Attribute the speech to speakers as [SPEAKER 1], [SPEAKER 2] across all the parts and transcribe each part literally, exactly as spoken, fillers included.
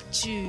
[SPEAKER 1] Actu.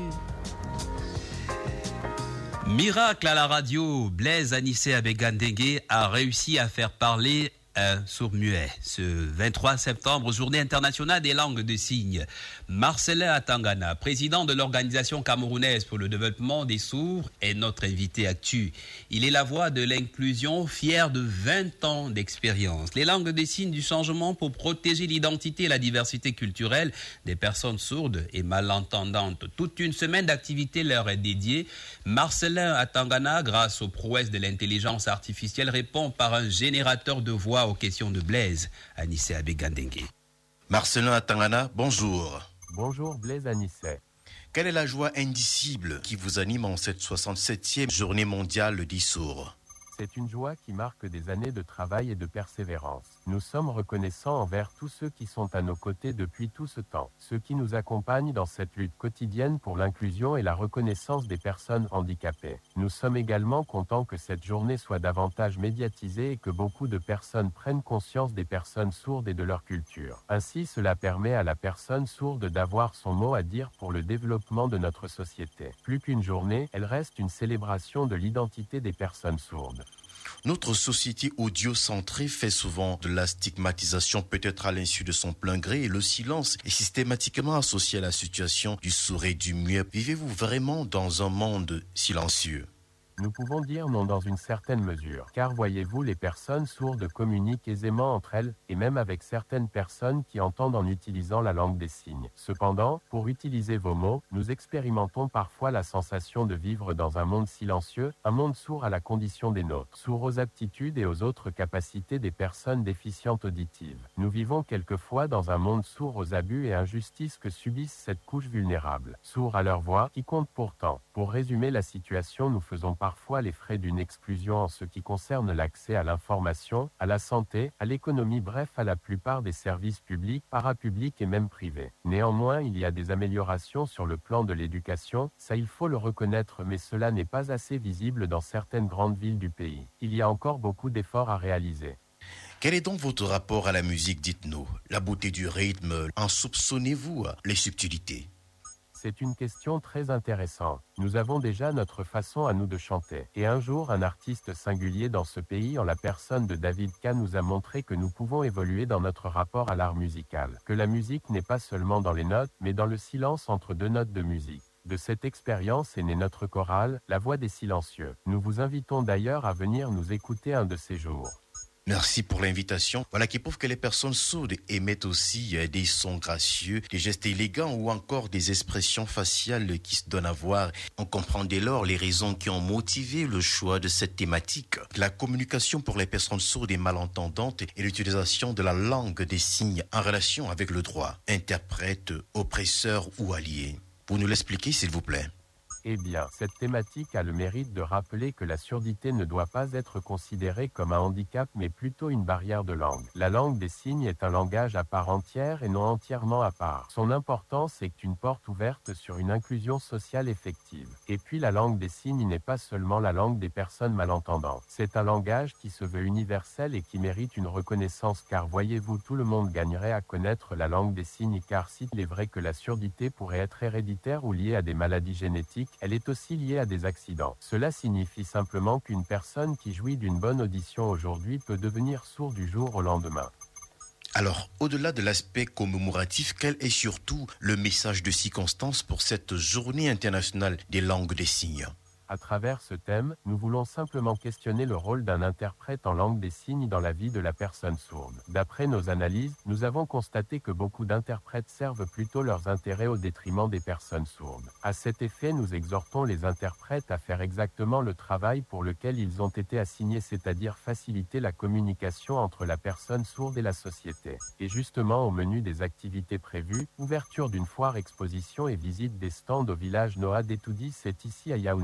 [SPEAKER 2] Miracle à la radio, Blaise Anissé Abegandengue a réussi à faire parler un sourd-muet. Ce vingt-trois septembre, journée internationale des langues de signes. Marcelin Atangana, président de l'Organisation camerounaise pour le développement des sourds, est notre invité actu. Il est la voix de l'inclusion, fier de vingt ans d'expérience. Les langues de signes du changement pour protéger l'identité et la diversité culturelle des personnes sourdes et malentendantes. Toute une semaine d'activité leur est dédiée. Marcelin Atangana, grâce aux prouesses de l'intelligence artificielle, répond par un générateur de voix aux questions de Blaise Anissé Abegandengue.
[SPEAKER 3] Marcelin Atangana, bonjour.
[SPEAKER 4] Bonjour Blaise Anissé.
[SPEAKER 3] Quelle est la joie indicible qui vous anime en cette soixante-septième journée mondiale des sourds?
[SPEAKER 4] C'est une joie qui marque des années de travail et de persévérance. Nous sommes reconnaissants envers tous ceux qui sont à nos côtés depuis tout ce temps, ceux qui nous accompagnent dans cette lutte quotidienne pour l'inclusion et la reconnaissance des personnes handicapées. Nous sommes également contents que cette journée soit davantage médiatisée et que beaucoup de personnes prennent conscience des personnes sourdes et de leur culture. Ainsi, cela permet à la personne sourde d'avoir son mot à dire pour le développement de notre société. Plus qu'une journée, elle reste une célébration de l'identité des personnes sourdes.
[SPEAKER 3] Notre société audio-centrée fait souvent de la stigmatisation, peut-être à l'insu de son plein gré, et le silence est systématiquement associé à la situation du sourd et du muet. Vivez-vous vraiment dans un monde silencieux ?
[SPEAKER 4] Nous pouvons dire non dans une certaine mesure, car voyez-vous, les personnes sourdes communiquent aisément entre elles, et même avec certaines personnes qui entendent en utilisant la langue des signes. Cependant, pour utiliser vos mots, nous expérimentons parfois la sensation de vivre dans un monde silencieux, un monde sourd à la condition des nôtres, sourd aux aptitudes et aux autres capacités des personnes déficientes auditives. Nous vivons quelquefois dans un monde sourd aux abus et injustices que subissent cette couche vulnérable, sourds à leur voix, qui compte pourtant. Pour résumer la situation, nous faisons parfois parfois les frais d'une exclusion en ce qui concerne l'accès à l'information, à la santé, à l'économie, bref à la plupart des services publics, parapublics et même privés. Néanmoins, il y a des améliorations sur le plan de l'éducation, ça il faut le reconnaître, mais cela n'est pas assez visible dans certaines grandes villes du pays. Il y a encore beaucoup d'efforts à réaliser.
[SPEAKER 3] Quel est donc votre rapport à la musique, dites-nous? La beauté du rythme, en soupçonnez-vous les subtilités?
[SPEAKER 4] C'est une question très intéressante. Nous avons déjà notre façon à nous de chanter. Et un jour, un artiste singulier dans ce pays, en la personne de David K, nous a montré que nous pouvons évoluer dans notre rapport à l'art musical. Que la musique n'est pas seulement dans les notes, mais dans le silence entre deux notes de musique. De cette expérience est née notre chorale, La Voix des Silencieux. Nous vous invitons d'ailleurs à venir nous écouter un de ces jours.
[SPEAKER 3] Merci pour l'invitation. Voilà qui prouve que les personnes sourdes émettent aussi des sons gracieux, des gestes élégants ou encore des expressions faciales qui se donnent à voir. On comprend dès lors les raisons qui ont motivé le choix de cette thématique. La communication pour les personnes sourdes et malentendantes et l'utilisation de la langue des signes en relation avec le droit, interprète, oppresseur ou allié. Vous nous l'expliquez s'il vous plaît?
[SPEAKER 4] Eh bien, cette thématique a le mérite de rappeler que la surdité ne doit pas être considérée comme un handicap mais plutôt une barrière de langue. La langue des signes est un langage à part entière et non entièrement à part. Son importance est une porte ouverte sur une inclusion sociale effective. Et puis la langue des signes n'est pas seulement la langue des personnes malentendantes. C'est un langage qui se veut universel et qui mérite une reconnaissance, car voyez-vous, tout le monde gagnerait à connaître la langue des signes, car s'il est vrai que la surdité pourrait être héréditaire ou liée à des maladies génétiques, elle est aussi liée à des accidents. Cela signifie simplement qu'une personne qui jouit d'une bonne audition aujourd'hui peut devenir sourde du jour au lendemain.
[SPEAKER 3] Alors, au-delà de l'aspect commémoratif, quel est surtout le message de circonstance pour cette journée internationale des langues des signes ?
[SPEAKER 4] À travers ce thème, nous voulons simplement questionner le rôle d'un interprète en langue des signes dans la vie de la personne sourde. D'après nos analyses, nous avons constaté que beaucoup d'interprètes servent plutôt leurs intérêts au détriment des personnes sourdes. À cet effet, nous exhortons les interprètes à faire exactement le travail pour lequel ils ont été assignés, c'est-à-dire faciliter la communication entre la personne sourde et la société. Et justement, au menu des activités prévues, ouverture d'une foire exposition et visite des stands au village Noa d'Etoudi, c'est ici à Yaoundé.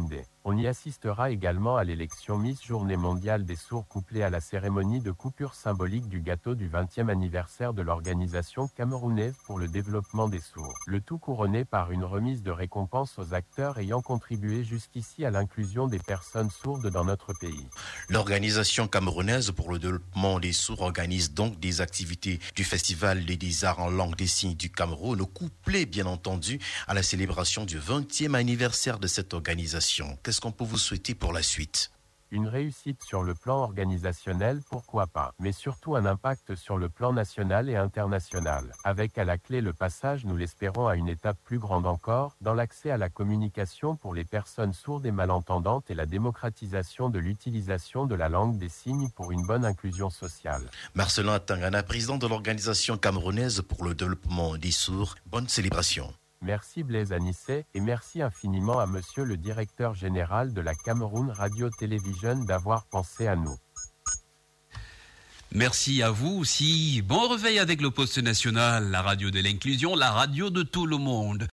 [SPEAKER 4] On y assistera également à l'élection Miss Journée mondiale des sourds couplée à la cérémonie de coupure symbolique du gâteau du vingtième anniversaire de l'organisation camerounaise pour le développement des sourds. Le tout couronné par une remise de récompense aux acteurs ayant contribué jusqu'ici à l'inclusion des personnes sourdes dans notre pays.
[SPEAKER 3] L'organisation camerounaise pour le développement des sourds organise donc des activités du Festival des arts en langue des signes du Cameroun, couplées bien entendu à la célébration du vingtième anniversaire de cette organisation. Qu'est-ce qu'on peut vous souhaiter pour la suite ?
[SPEAKER 4] Une réussite sur le plan organisationnel, pourquoi pas, mais surtout un impact sur le plan national et international, avec à la clé le passage, nous l'espérons, à une étape plus grande encore, dans l'accès à la communication pour les personnes sourdes et malentendantes et la démocratisation de l'utilisation de la langue des signes pour une bonne inclusion sociale.
[SPEAKER 3] Marcelin Atangana, président de l'organisation camerounaise pour le développement des sourds, bonne célébration.
[SPEAKER 4] Merci Blaise Anissé et merci infiniment à Monsieur le directeur général de la Cameroun Radio Television d'avoir pensé à nous.
[SPEAKER 2] Merci à vous aussi. Bon réveil avec le Poste National, la radio de l'inclusion, la radio de tout le monde.